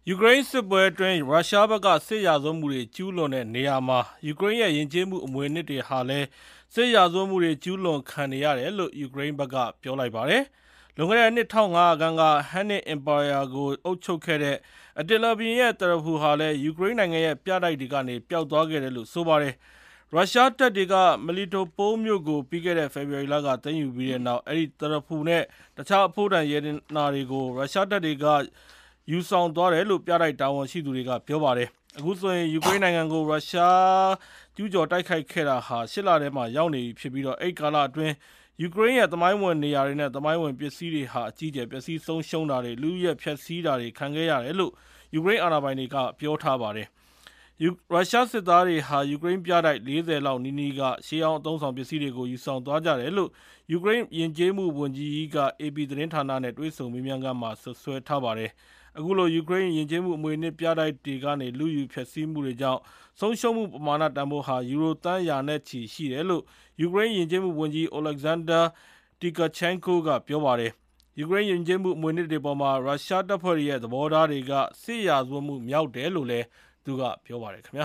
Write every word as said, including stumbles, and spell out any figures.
ယူကရိန်းစစ်ပွဲအတွင်းရုရှားဘက်ကစစ်ရာဇဝတ်မှုတွေကျူးလွန်တဲ့နေရာမှာယူကရိန်းရဲ့ယဉ်ကျေးမှုအမွေအနှစ်တွေဟာလည်းစစ်ရာဇဝတ်မှုတွေကျူးလွန်ခံနေရတယ်လို့ယူကရိန်းဘက်ကပြောလိုက်ပါတယ်။လွန်ခဲ့တဲ့နှစ်တစ်ငါးရာခန့်က Hunnic Empire ကိုအုပ်ချုပ်ခဲ့တဲ့အတ္တလဘင်ရဲ့တရဖူဟာလည်းယူကရိန်းနိုင်ငံရဲ့ပြတိုက်တွေကနေပျောက်သွားခဲ့တယ်လို့ဆိုပါတယ်။ရုရှားတပ်တွေက Melitopol မြို့ကိုပြီးခဲ့တဲ့ဖေဖော်ဝါရီလကသိမ်းယူပြီးတဲ့နောက်အဲဒီတရဖူနဲ့တခြားအဖို့တန်ရတနာတွေကိုရုရှားတပ်တွေကယူဆောင်သွားတယ်လို့ပြတိုက်တာဝန်ရှိသူတွေကပြောပါတယ်။အခုဆိုရင်ယူကရိန်းနိုင်ငံကိုရုရှားကျူးကျော်တိုက်ခိုက်ခဲ့တာဟာရှစ်လထဲမှာရောက်နေပြီဖြစ်ပြီးတော့အဲ့ကာလအတွင်းယူကရိန်းရဲ့သမိုင်းဝင်နေရာတွေနဲ့သမိုင်းဝင်ပစ္စည်းတွေဟာအကြီးအကျယ်ပျက်စီးဆုံးရှုံးတာတွေလူရဲဖျက်ဆီးတာတွေခံခဲ့ရတယ်လို့ယူကရိန်းအာဏာပိုင်တွေကပြောထားပါတယ်။ရုရှားစစ်သားတွေဟာယူကရိန်းပြတိုက်လေးဆယ်လောက်နီးနီးကရှေးအောင်အသုံးဆောင်ပစ္စည်းတွေကိုယူဆောင်သွားကြတယ်လို့ယူကရိန်းယဉ်ကျေးမှုဝန်ကြီးက အေပီ သတင်းဌာနနဲ့တွေ့ဆုံမေးမြန်းခန်းမှာဆွဆွဲထားပါတယ်။အခုလိုယူကရိန်းယဉ်ကျေးမှုအမွေအနှစ်ပြတိုက်တွေကနေလူယူဖျက်ဆီးမှုတွေကြောင့်ဆုံးရှုံးမှုပမာဏတန်ဖိုးဟာယူရိုသန်းရာနဲ့ချီရှိတယ်လို့ယူကရိန်းယဉ်ကျေးမှုဝန်ကြီး Oleksandr Tkachenko ကပြောပါတယ်။ယူကရိန်းယဉ်ကျေးမှုအမွေအနှစ်တွေပေါ်မှာရုရှားတပ်ဖွဲ့တွေရဲ့သဘောထားတွေကစစ်ရာဇဝတ်မှုမြောက်တယ်လို့လည်းသူကပြောပါတယ်ခင်ဗျာ